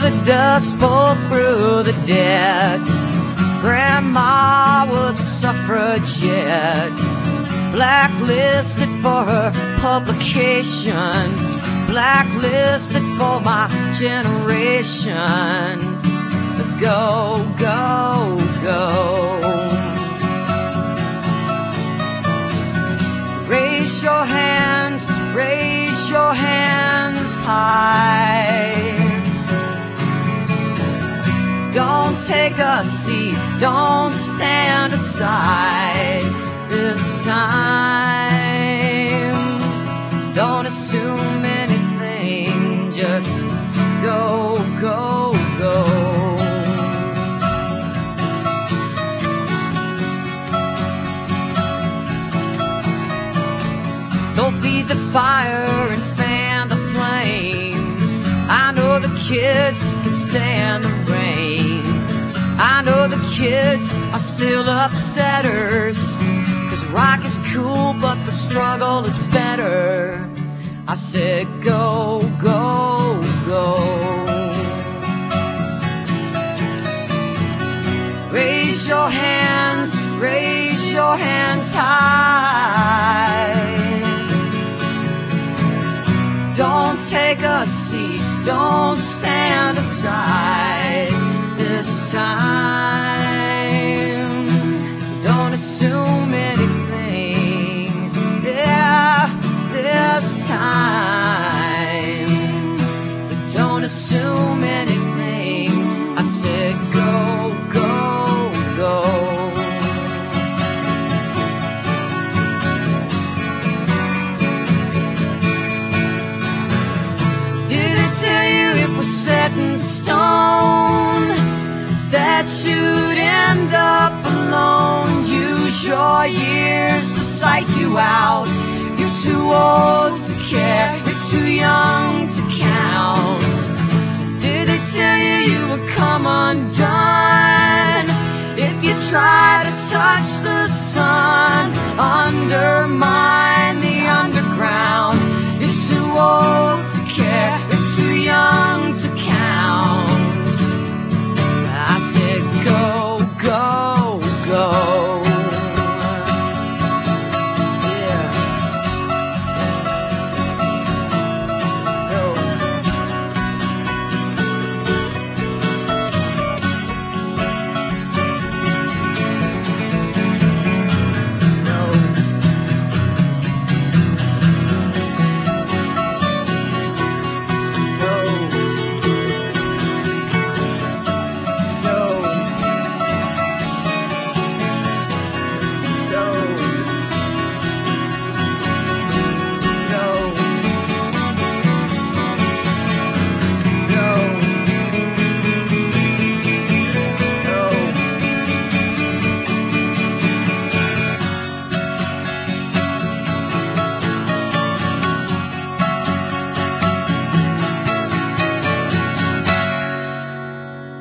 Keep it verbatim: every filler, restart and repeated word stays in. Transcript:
the dust bowl through the dead. Grandma was a suffragette, blacklisted for her publication, blacklisted for my generation. Go, go, go. Raise your hands, raise your hands high. Don't take a seat, don't stand aside this time. Don't assume anything, just go, go, go. So feed the fire and fan the flame. I know the kids can stand the rain. I know the kids are still upsetters, 'cause rock is cool but the struggle is better. I said go, go, go. Raise your hands, raise your hands high. Don't take a seat, don't stand aside this time. Don't assume anything, yeah, this time. Don't assume anything. I said go, go, go. Tell you it was set in stone that you'd end up alone. Use your years to psych you out. You're too old to care, you're too young to count. Did they tell you you would come undone if you try to touch